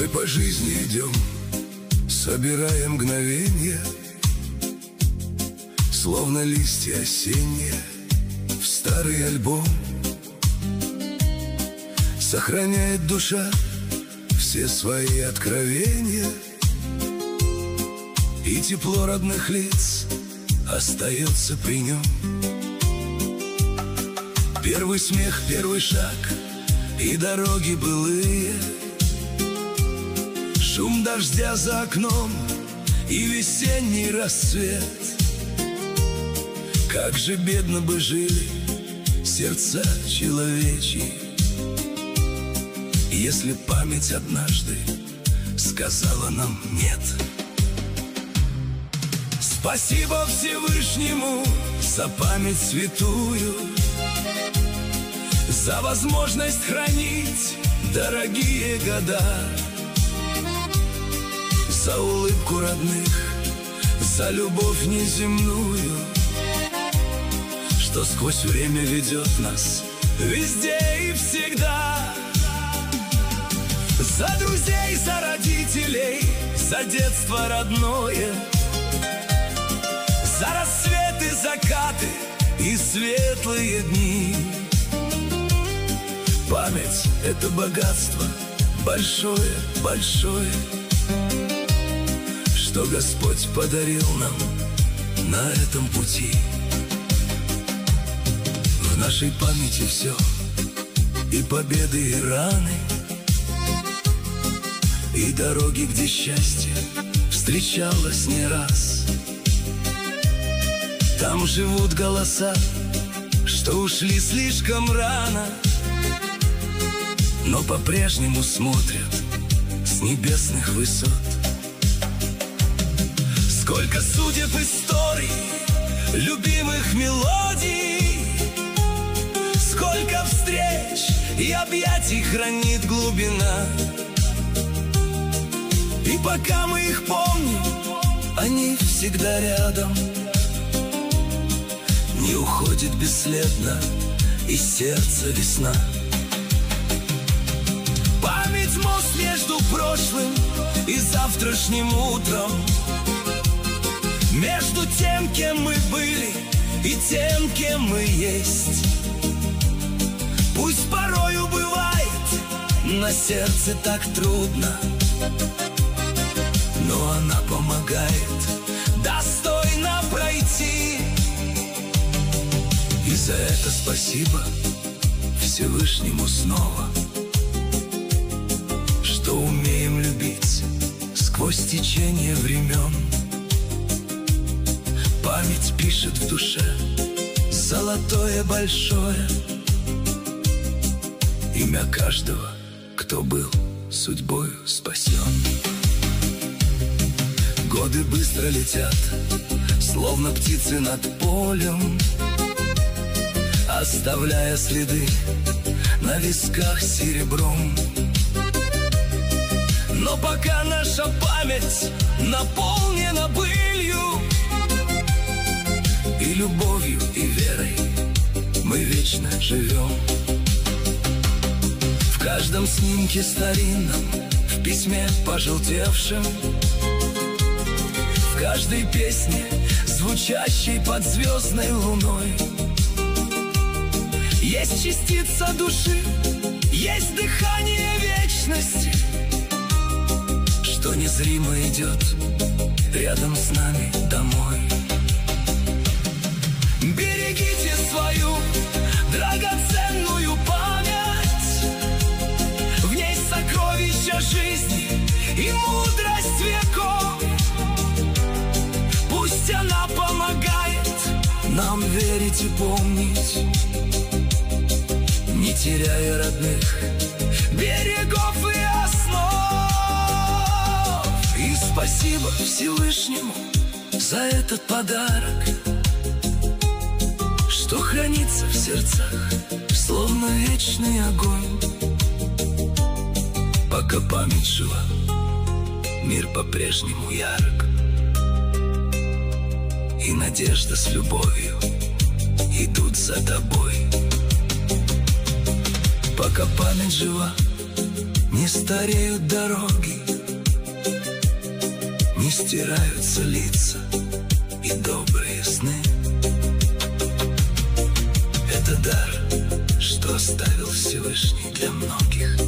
Мы по жизни идем, собирая мгновенья, словно листья осенние в старый альбом. Сохраняет душа все свои откровения, и тепло родных лиц остается при нем. Первый смех, первый шаг и дороги былые, шум дождя за окном и весенний рассвет. Как же бедно бы жили сердца человечьи, если память однажды сказала нам нет. Спасибо Всевышнему за память святую, за возможность хранить дорогие года, за улыбку родных, за любовь неземную, что сквозь время ведет нас везде и всегда. За друзей, за родителей, за детство родное, за рассветы, закаты и светлые дни. Память — это богатство большое, большое, что Господь подарил нам на этом пути. В нашей памяти все, и победы, и раны, и дороги, где счастье встречалось не раз. Там живут голоса, что ушли слишком рано, но по-прежнему смотрят с небесных высот. Сколько судеб, историй, любимых мелодий, сколько встреч и объятий хранит глубина. И пока мы их помним, они всегда рядом. Не уходит бесследно из сердца весна. Память — мост между прошлым и завтрашним утром, между тем, кем мы были, и тем, кем мы есть. Пусть порою бывает на сердце так трудно, но она помогает достойно пройти. И за это спасибо Всевышнему снова, что умеем любить сквозь течение времен. Память пишет в душе золотое большое имя каждого, кто был судьбою спасен. Годы быстро летят, словно птицы над полем, оставляя следы на висках серебром. Но пока наша память наполнена былью, и любовью, и верой мы вечно живем. В каждом снимке старинном, в письме пожелтевшем, в каждой песне, звучащей под звездной луной, есть частица души, есть дыхание вечности, что незримо идет рядом с нами домой. Берегите свою драгоценную память, в ней сокровища жизни и мудрость веков. Пусть она помогает нам верить и помнить, не теряя родных берегов и основ. И спасибо Всевышнему за этот подарок, что хранится в сердцах, словно вечный огонь. Пока память жива, мир по-прежнему ярок, и надежда с любовью идут за тобой. Пока память жива, Не стареют дороги, не стираются лица и добрые сны. Это дар, что оставил Всевышний для многих.